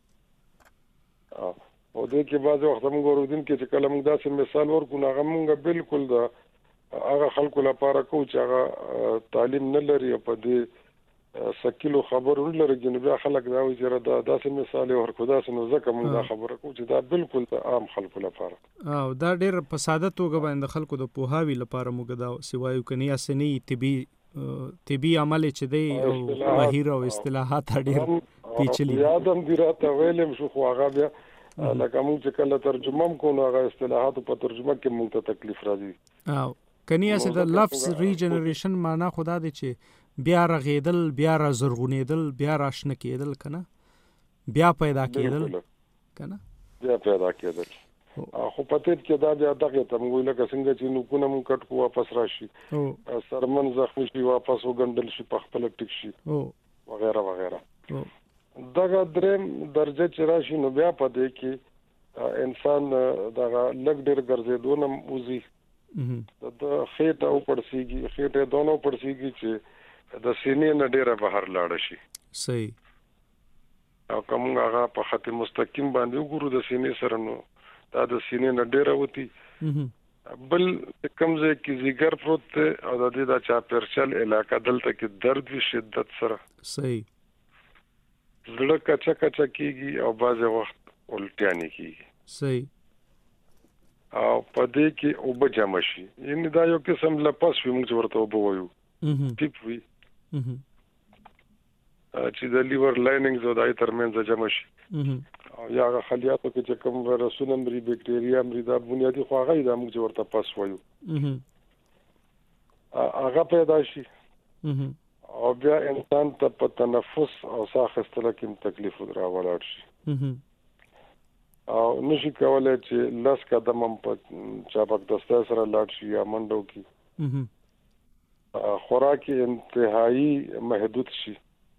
S5: او دې کې بعض وخت موږ اوریدونکو چې کله موږ داسې مثال ورکو هغه موږ بالکل دا هغه خلکو لپاره کو چې هغه تعلیم نه لري په دې سکیلو خبرو لري چې بیا خلک دا وایي چې دا داسې مثال ورکو داسې نو ځکه موږ دا خبره کو چې دا بالکل عام خلکو لپاره
S2: او دا ډېر په ساده توګه باندې خلکو د پوهاوی لپاره موږ دا سوایو کني یا سني طبي عمل چې دی او بهیر او اصطلاحات ډېر پیچلي
S5: یادم دی راته ویلم شو خو هغه بیا لکه موږ چې کله ترجمه کوو هغه اصطلاحات په ترجمه کې موږ ته تکلیف راځي
S2: او کني اسه د لفظ ریجنریشن معنا خدا دی چې بیا رغیدل بیا را زرغونیدل بیا راشنه کېدل کنه بیا پیدا کېدل کنه
S5: بیا پیدا کېدل خو پته کې دا بیا دغه ته موږ لکه څنګه چې نو کو نه موږ کټ کو واپس راشي سرمن زخمی شي واپس وګندل شي په خپل ټیک شي وغیرہ وغیرہ دغه دریم درجه چې راشي نو بیا پدې کې انسان دغه لګ ډېر ګرځېدو نه وځي د خېټه او پړسیږي خېټه دونو پړسیږي چې د سینې نه ډېره بهر لاړ شي
S2: صحیح
S5: او کوم هغه په خط مستقیم باندې وګورو د سینې سره نو دا د سینې نه ډېره وتی بل کمزې کې زیګر پروت او د دې د چا پرچل علاقه دلته کې درد وی شدت سره
S2: صحیح
S5: زړه کچا کیږي او بعض وخت الټیانی کیږي
S2: صحیح
S5: او پدې کې اوبه جمع شي یعنی دا یو قسم لپس وي موږ ورته اوبه وایو ټیپ وي چې د لیور لایننګز او دای ترمنځ جمع شي او یا خلیاتو کې چې کوم ویروسونه مري بکټریا مري دا بنیادی خو هغه د موږ ورته پس وایو هغه پیدا شي او بیا انسان ته په تنفس او ساه اخیستلو کې تکلیف راولاړ شي او نشي کولای چې لاس قدم په چابک دسته سره لاړ شي یا منډو کې خوراکي انتهایی محدود شي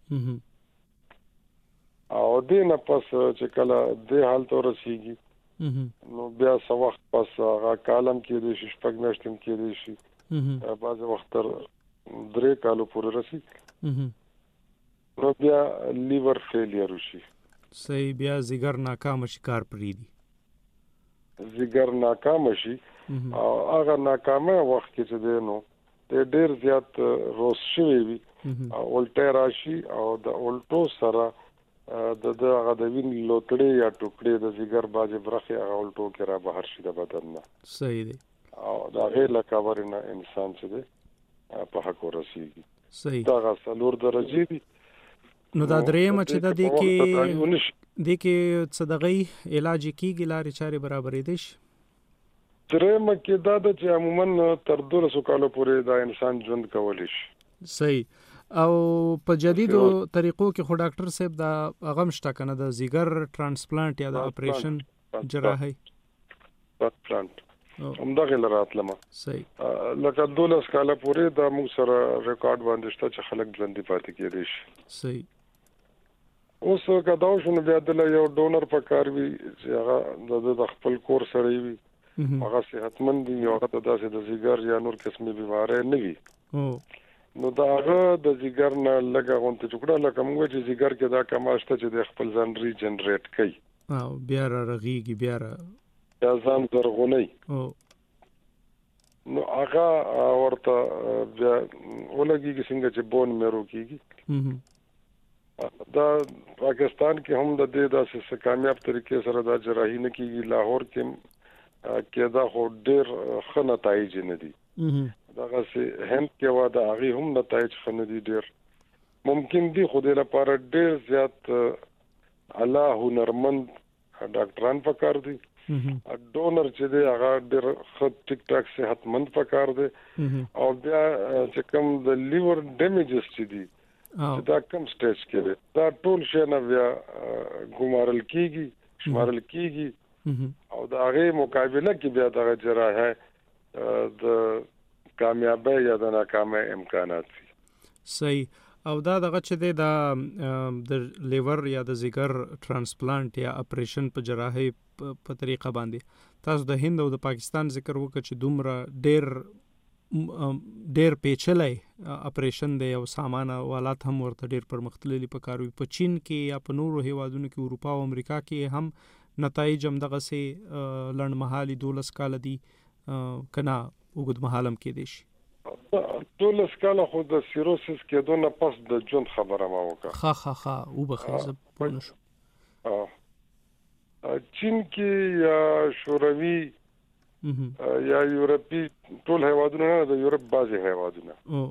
S5: او دې نه پس چې کله دې حالت ورسیږي نو بیا څو وخت پس هغه کالم کې د شپږ میاشتې کې دی شي بعض وخت تر 3 کالو پورې رسیږي نو بیا لیور فیلیر شي
S2: صحیح بیا زیګر ناکام شي کار پریدي
S5: زیګر ناکام شي او هغه ناکامه وخت کې چې دی نو ډېر زیات روس شوی وي او الټه راشي او د الټو سره د هغه د وین لوټړې یا ټوکړې د زیګر باجه برخه هغه الټو کې را بهر شي د بدن نه
S2: صحیح دی
S5: او دا غیر لکاورنه انسان چې دی په حق ورسیږي
S2: صحیح
S5: دا غسلور درجه دي
S2: نو دا درېمه چې د دې کې صدقې علاج کیږي لارې چارې برابرې دي
S5: درېمه کې دا د چې عموما تر 200 کالو پورې دا انسان ژوند کولی شي
S2: صحیح او په جديدو طریقو کې خو ډاکټر صاحب دا غمشته کنه د زیګر ترانسپلانت یا د اپریشن جراحي
S5: ترانسپلانت همدغه لراتلمه
S2: صحیح
S5: لکه 12 کاله پورې دا موږ سره ریکارډ باندې شته چې خلک ژوند پاتې کېدي شي
S2: صحیح
S5: اوس کدا شنو بیا د یو ډونر په کار وی چې هغه د خپل کور سره وي هغه صحتمند دي او هغه داسې د ځیګر یا نور قسمه بیماری نه وي. نو دا هغه د ځیګر نه لږه غونته ټوکړه لکه موږ چې ځیګر کې دا کماشته چې د خپل ځان ریجنریټ کوي
S2: او بیا رغیږي بیا
S5: ځان زرغونی. نو هغه ورته بیا ولګي څنګه چې بون میرو کیږي. دا پاکستان کې هم د دې داسې کامیاب طریقې سره دا جراحي نه کیږي. لاهور کې دا خو ډېر ښه نتایج نه دي. دغه سي هند کې وا د هغه هم نتایج خنه دي ډېر ممکن دي. خو د لپاره ډېر زیات الله هنرمند ډاکټران پکار دي. ډونر چې دی هغه ډېر ښه ټیک ټاک صحتمند پکار دي. او بیا چې کوم د لیور ډیمیجز چې دي دا کوم سټیج کې دي دا ټول شي نه بیا ګمارل کیږي شمارل کیږي او د هغه مقابله کې بیا د جراحه د کامیابی یا د ناکامۍ امکانات دي.
S2: صحیح. او دا دغه چې د لیور یا د ځیګر ترانسپلانت یا اپریشن په جراحي په طریقه باندې تاسو د هند او د پاکستان ذکر وکړ چې دومره ډېر پیچلای اپریشن دی او سامان والات هم ورته ډېر پرمختللي پکاروي. په چین کې یا په نورو هیوادونو کې اروپا او امریکا کې هم نتایج هم دغه سي لړمحالي 12 کال دي کنا وګد محالم کې دي شي.
S5: 12 کال خو د سیروسس کېدو نه پس د جون خبره ما وکړه.
S2: ها او بخزه پونه شو.
S5: چین کې یا شوروي یا یورپی ټول هیوادونه نه د یورپ بعضي هیوادونه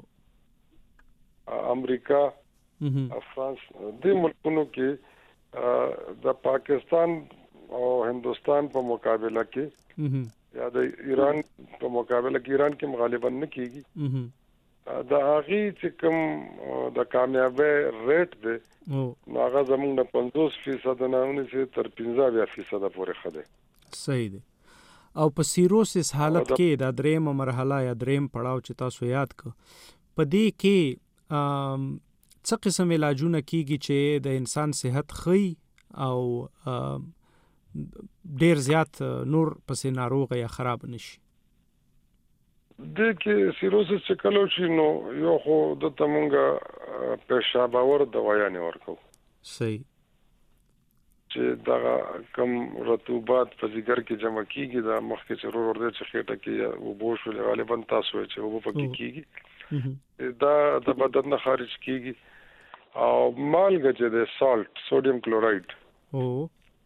S5: امریکا فرانس د ملکونو کې د پاکستان او هندستان په مقابله کې یا د ایران په مقابله کې ایران کې غالبا نه کیږي. دا هغه چې کوم د کامیابی ریټ دی هغه زموږ نه 50% نه ونې تر 15% پورې خده.
S2: صحیح دی. او په سیروسس حالت کې دا درېم مرحله یا درېم پړاو چې تاسو یاد ک په دې کې څه قسم علاجونه کیږي چې د انسان صحت خي او ډیر زیات نور پسې ناروغ یا خراب نشي.
S5: د کې سیروسس چې کلو شي نو یو خو د تمونګه پیشاباور دوايانې ورکو.
S2: صحیح.
S5: چې دا کم رطوبات په ځیګر کې جمع کیږي دا مخکې چې ورور دې چې خېټه کې او بوش ول غالبا تاسو چې وو پکې کیږي دا د بدن نه خارج کیږي. او مالګه چې د سالت سوډیم کلورایډ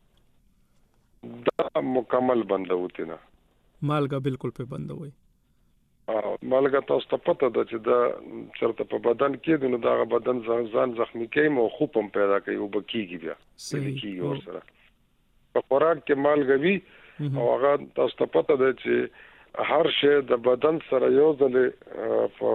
S5: دا مکمل بندوتی نه.
S2: مالګه بالکل په بندوي.
S5: مالګه تاسو ته پته ده چې دا چرته په بدن کې نو دا بدن ځان زخمی کوي او خوب هم پیدا کوي او بکیږي بیا. صحیح. ورسره په خوراک کې مالګه وی او هغه تاسو ته پته ده چې هر شی د بدن سره یو ځل په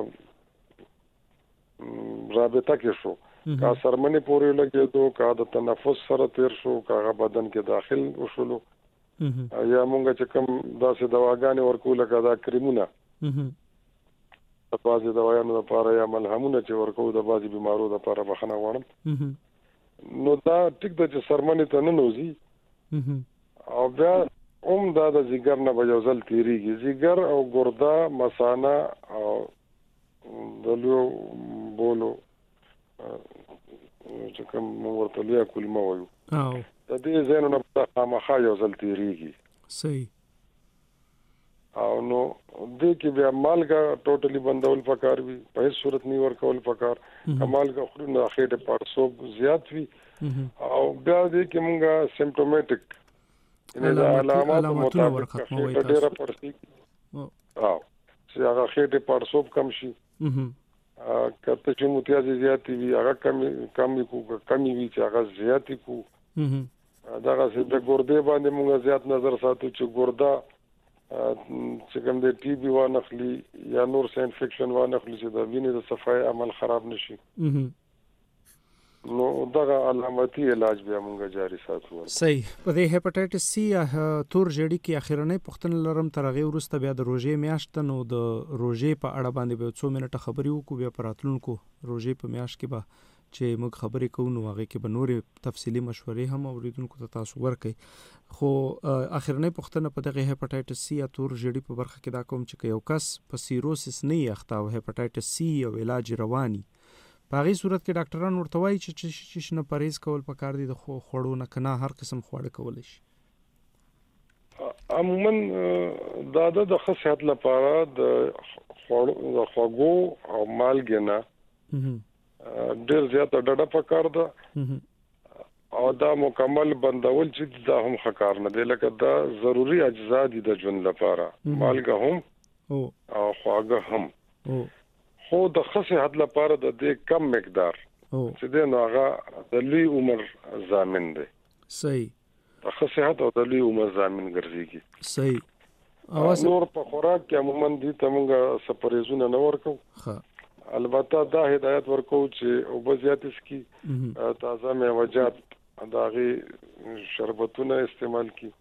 S5: رابطه کې شو کا سرمنې پورې لګېدو کا د تنفس سره تیر شو کا بدن کې داخل وشولو یا مونږ چې کوم داسې دواګانې ورکول کدا کریمونه د بازي دوايانو لپاره یا ملهمونه چې ورکو د بازي بیمارو لپاره بخنه غواړم. نو دا ټیک د سرمنې ته نه نوځي او بیا دا د ځیګر نه به یو ځل تیریږي. ځیګر او ګرده مثانه او دلو بولو چې کوم ورته لیا کلمه وایو د دې زینو نه خامخا یو ځل تیریږي.
S2: صحیح.
S5: او نو دې کې بیا مالګه ټوټلی بندول پکار وي په هیڅ صورت نه ورکول پکار. مالګه خوري نه خېټه پړسوب زیات وي او بیا دې کې مونږه سیمپټومټیک ان علامات مطابق ډېر پړسي او چې هغه خېټه پړسوب کم شي کته چې متیاز زیاتی وي هغه کمی وي چې هغه زیاتی کو دا غسه د ګردې باندې موږ زیات نظر ساتو چې ګردا چې کوم د ټي بي وانخلي یا نور څه انفیکشن وانخلي چې د وینې د صفای عمل خراب نشي. نو دغه علامتي علاج بیا موږ جاری ساتو.
S2: صحیح. په دې هپاتایټس سی یا تور جړی کې اخیرنۍ پختن لرم ترغه ورسته بیا د روزې میاشت نو د روزې په اړه باندې به 2 منټه خبري وکړو بیا پراتلونکو روزې په میاشت کې به چې موږ خبرې کوو نو هغه کې به نورې تفصیلی مشورې هم اوریدونکو ته تاسو ورکړئ. خو اخرنۍ پوښتنه په دغه هپاټایټس سی یا تور ژیړي په برخه کې دا کوم چې یو کس په سیروسس نه یخته او هپاټایټس سی او علاج رواني په هغې صورت کې ډاکټران ورته وایي چې نه پرهیز کول پکار دي د خوړو نه که نه هر قسم خواړه کولی شي؟
S5: عموما دا د ښه صحت لپاره د خوږو او مالګې نه ډېر زیاته ډډه پکار ده او دا مکمل بندول چې دا هم ښه کار نه دی، لکه دا ضروري اجزا دي د ژوند لپاره، مالګه هم او خواږه هم، خو د ښه صحت لپاره د دې کم مقدار چې دی نو هغه د لوی عمر ضامن دی.
S2: صحیح.
S5: د ښه صحت او د لوی عمر ضامن ګرځېږي.
S2: صحیح.
S5: نور په خوراک کې عموما دي ته موږ سپریزونه نه ورکو. البته دا هدایت ورکو چې اوبه زیات اسکی، تازه میوه‌جات داغه شربتونه استعمال کی،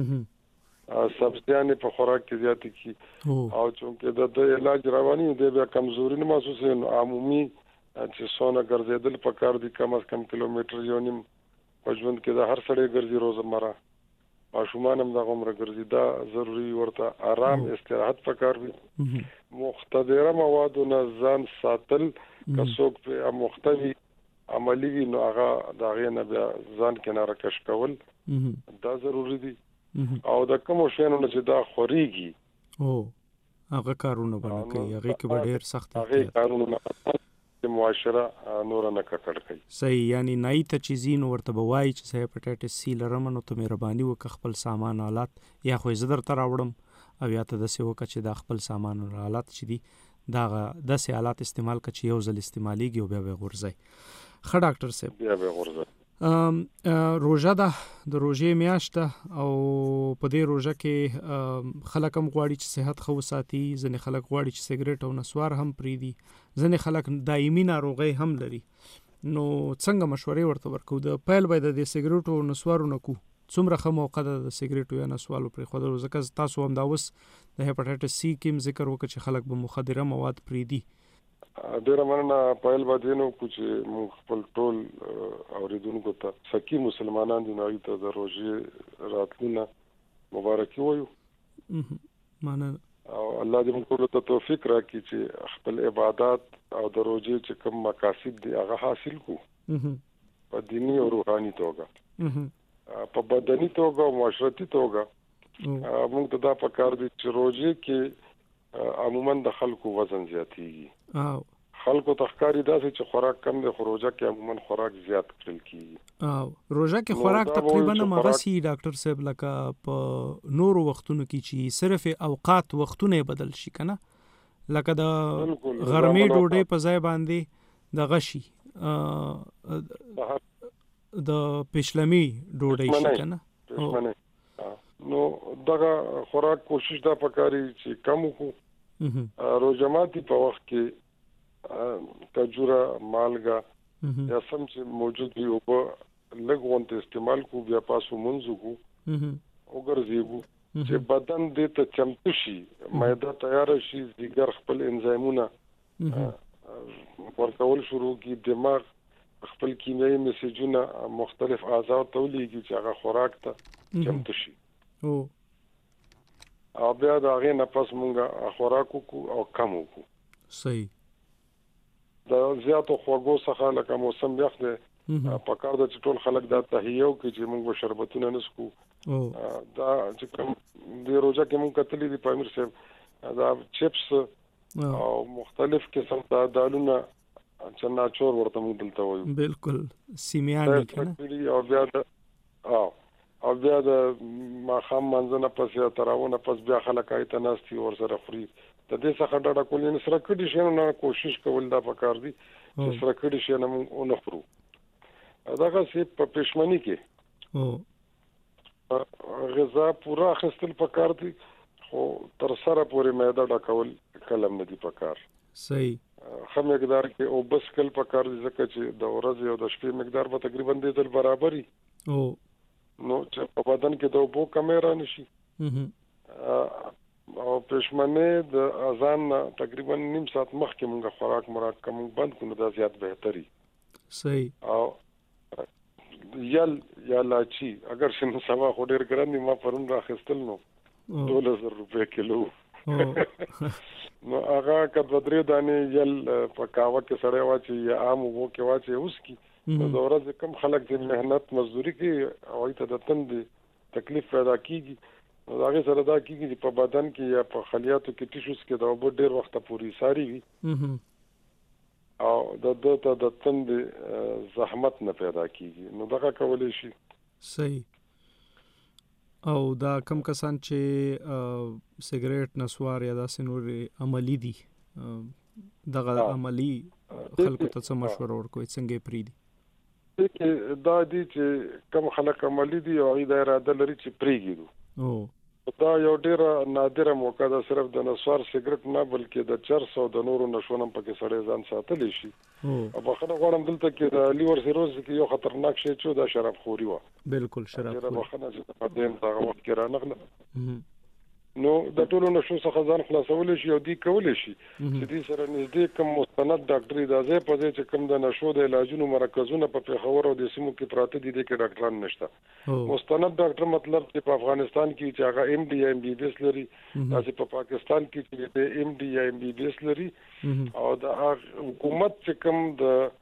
S5: سبزیانې په خوراک کې زیات کی، او چونکه د علاج رواني دی بیا کمزوري نه محسوسه، نو عمومي چې سونه ګرځیدل پکار دي، کم از کم کیلومتر یو نیم په ژوند کې د هر سړی ګرځي روزمره، ماشومان هم دغه عمر ګرځي، دا ضروري ورته آرام استراحت پکار وي. مختدره موادو نه ځان ساتل که څوک په مختوي عملی وي نو هغه دغه نه بیا ځان کناره کش کول دا ضروري دي، او د کوم شینو نه چې دا خوريږي
S2: هغه کارونه باندې کوي، هغه کې به ډېر سخت
S5: هغه کارونه معاشره نور نه کټړ کوي.
S2: صحیح. یعنی نای ته چیزین ورته بوای چې هپاټایټس سی لرم نو ته مهرباني وکړه خپل سامان آلات یا خو زه درته راوړم او یا ته داسې وکړه چې دا خپل سامان آلات چې دي دا داسې آلات استعمال کړه چې یو ځل استعمالیږي او بیا به غورځي. ښه ډاکټر صاحب،
S5: بیا به غورځي.
S2: روژه ده، د روژې میاشت ده او په دې روژه کې خلک هم غواړي چې صحت ښه وساتي، ځینې خلک غواړي چې سګریټ او نسوار هم پرېږدي، ځینې خلک دایمي ناروغۍ هم لري. نو څنګه مشورې ورته ورکو؟ د پیل باید د سګریټو او نسوارو نه کو څومره ښه موقع ده د سګریټو یا نسوالو پرېښودلو؟ ځکه تاسو هم دا اوس د هپاټایټس سی کې ذکر وکړه چې خلک به مخدره مواد پرېږدي.
S5: ډیره مننه. پایل باندې نو چې موږ خپل ټول اوریدونکو ته سکی مسلمانان دي نو ته د روزي راتلونه مبارکي وایو.
S2: مننه.
S5: او الله دې موږ ټول ته توفیق راکړي چې خپل عبادت او د روزي چې کوم مقاصد دي هغه حاصل کو په دینی او روحاني توګه، په بدني توګه او معاشرتي توګه. موږ ته دا پکار دي چې روزي کې عموما د خلکو وزن زیاتېږي، خلکو تخکاری داسې چې خوراک کم دی، خو روزه کې عموما خوراک زیات کړل کیږي.
S2: روزه کې خوراک تقریبا مغسی ډاکټر صاحب لکه په نورو وختونو کې چې صرف اوقات وختونه بدل شي کنه، لکه د غرمې ډوډۍ په ځای باندې د غشي د پښلمي ډوډۍ شي کنه.
S5: نو دغه خوراک کوشش دا پکاري چې کم وکړو. روزه ماتي په وخت کې کجوره، مالګه یا سم چې موجود وي او په لږ غونډه استعمال کو، بیا پاسو منځو کو او ګرځېږو چې بدن دې ته چمتو شي، معده تیار شي، ځیګر خپل انزایمونه ورکول شروع کی، دماغ خپل کیمیاوي میسجونه مختلف اعضاء ته ولېږي چې هغه خوراک ته چمتو شي. او بیا دا غي نه پس مونږه خوراک کو او کم کو.
S2: صحیح.
S5: دا زیاتو خوږو څخه لکه موسم یخ دی په کار د ټول خلک دا تهیو کې چې مونږ شربتونه نسکو. دا چې کوم د روزه کې مونږ کتلې دی پامیر صاحب دا چپس او مختلف قسم د دالونه چناچور ورته مونږ دلته وایو.
S2: بالکل سیمیانی کنه.
S5: او بیا د ماخام منځنه پس یا تراونه پس بیا خلک ایت ناستي ور سره خوري. د دې څخه ډډه کول نه سره کډی شي نه کوشش کول دا پکار دي چې سره کډی شي نه مونږ نه خورو. داغه سی په پښمنی کې غذا پورا خستل پکار دي، خو تر سره پورې معده ډکول کلم نه دي پکار.
S2: صحیح.
S5: خو مقدار کې او بس کل پکار دي ځکه چې د ورځې او د شپې مقدار به تقریبا د دل برابرۍ نو چې په بدن کې د اوبو کمی رانشي. او پښمنه د اذان تقریبا نیم ساعت مخکې موږ خوراک مراد کوم بند کړو دا زیات بهتري.
S2: صحیح.
S5: او یا لاچی اگر شنو سما خو ډیر ګران دي، ما پرون راخستل نو 1200 روپے کیلو. نو هغه کډ درې دانې یل په کاوه کې سړی واچي یا عام وو کې واچي اوس کی نو د ورځې کم خلک چې مهنت مزدوري کوي او ته د تند تکلیف پیدا کیږي، نو هغه سره دا کیږي چې په بدن کې یا په خلیاتو کې ټیشوز کې دا وب ډیر وخت پورې ساري وي او د تند زحمت نه پیدا کیږي، نو دغه کولای شي.
S2: صحیح. او دا کم کسان چې سیګریټ نسوار یا داسې نور عملی دي دغه عملی خلکو ته څه مشوره ورکوي څنګه پریدي؟
S5: دا دي چې کم خلک عملی دي او دا اراده لري چې پریږدي. دا یو ډیر نادره موقع ده، صرف د نسوار سیګریټ نه بلکې د چرس او د نورو نشونم پکې سړی ځان ساتلی شي. او بخنه غواړم دلته کې د لیور سیروز کې یو خطرناک شی چې دا شراب خوري و.
S2: بالکل شراب خوري.
S5: بخنه چې په دې دغه وخت کې رانغله نو د ټولو نشو څخه ځان خلاصول شي او دی کول شي چې دې سره نږدې کوم مستند ډاکټري د ځای په ځای چې کوم د نشو د علاجونو مرکزونه په پیښور او د سیمو کې پراته دي کې ډاکټران نشته. مستند ډاکټر مطلب چې په افغانستان کې چې هغه ام ډي ام بي بي اس لري، تاسو په پاکستان کې چې ام ډي ام بي بي اس لري، او د حکومت چې کوم د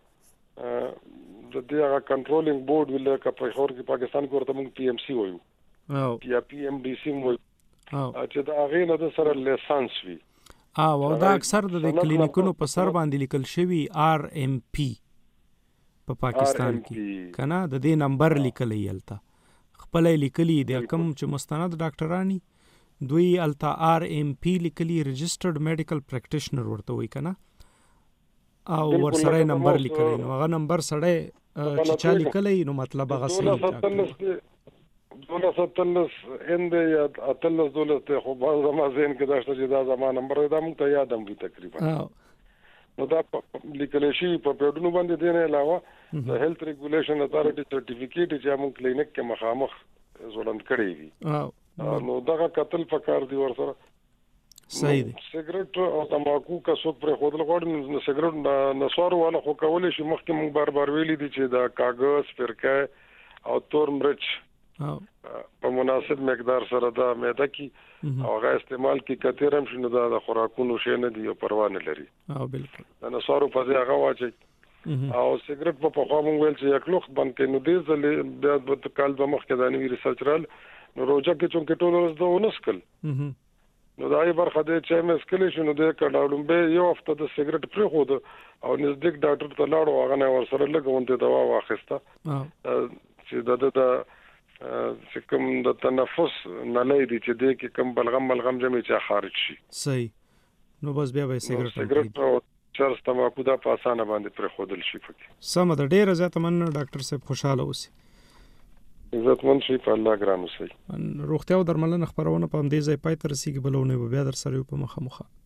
S5: دغه کنټرولینګ بورډ ولکه په پیښور کې پاکستان کې ورته موږ پی ام سی وایو یا پی ام ډي سی وایو چې دا هغه نه د سره لیسانس وي.
S2: او دا اکثر د کلینیکونو په سر باندې لیکل شوی آر ام پی په پاکستان کې کنه د دې نمبر لیکل یلتا خپل لیکلي د کم چې مستند ډاکټرانی دوی التا آر ام پی لیکلي ريجسترډ میډیکل پریکټیشنر ورته وای کنه او ورسره نمبر لیکلی نو هغه نمبر سره چې چا لیکلی نو مطلب هغه صحیح ډاکټر
S5: 12 اند یا 12 ته خو باز ما زین کې داشته چې دا زمانه نمبر دا مونږ ته یادم وي تقریبا. نو دا لیکل شي په پیډونو باندې دی نه علاوه د هیلث ریګولیشن اتھارټي سرټیفیکیټ چې موږ کلینیک کې مخامخ زولند کړی وي. نو دغه قتل پکار دی ورسره.
S2: صحیح دی.
S5: سیګریټ او تماکو کا څوک پر خودل غوړ نو سیګریټ نسوار ولا خو کولای شي مخکې موږ بار ویلي دي چې دا کاغذ فرقه او تور مرچ په مناسب مقدار سره دا معده کې او هغه استعمال کې کثیرم شنو دا د خوراکونو شي نه دی او پروا نه لري.
S2: بالکل.
S5: دا نسوارو په ځای هغه واچي او سیګریټ په خوا مونږ ویل چې یک لوخت باندې نو دې ځلې بیا د کال په مخ کې دا نوی ریسرچ رال نو روزه کې چې ټول ورځ دا ونسکل نو دا یې برخه دې چې مې سکلې شنو دې کډاړم به یو هفته د سیګریټ پرې خو او نزدیک ډاکټر ته لاړو هغه نه ورسره لګونته دوا واخیسته چې د چې کوم د تنفس نه لري چې دې کې کوم بلغم جمع چې خارج شي.
S2: صحیح. نو بس بیا به
S5: سیګریټ او چرس تماکو دا په اسانه باندې پر خودل شي فکر.
S2: سم ده ډیر زیات من ډاکټر صاحب خوشاله اوسئ.
S5: عزتمن شي په الله ګران اوسئ.
S2: روغتیا او درملنه خبرونه په دې ځای پای تر رسیدي بلونه به بیا در سره په مخه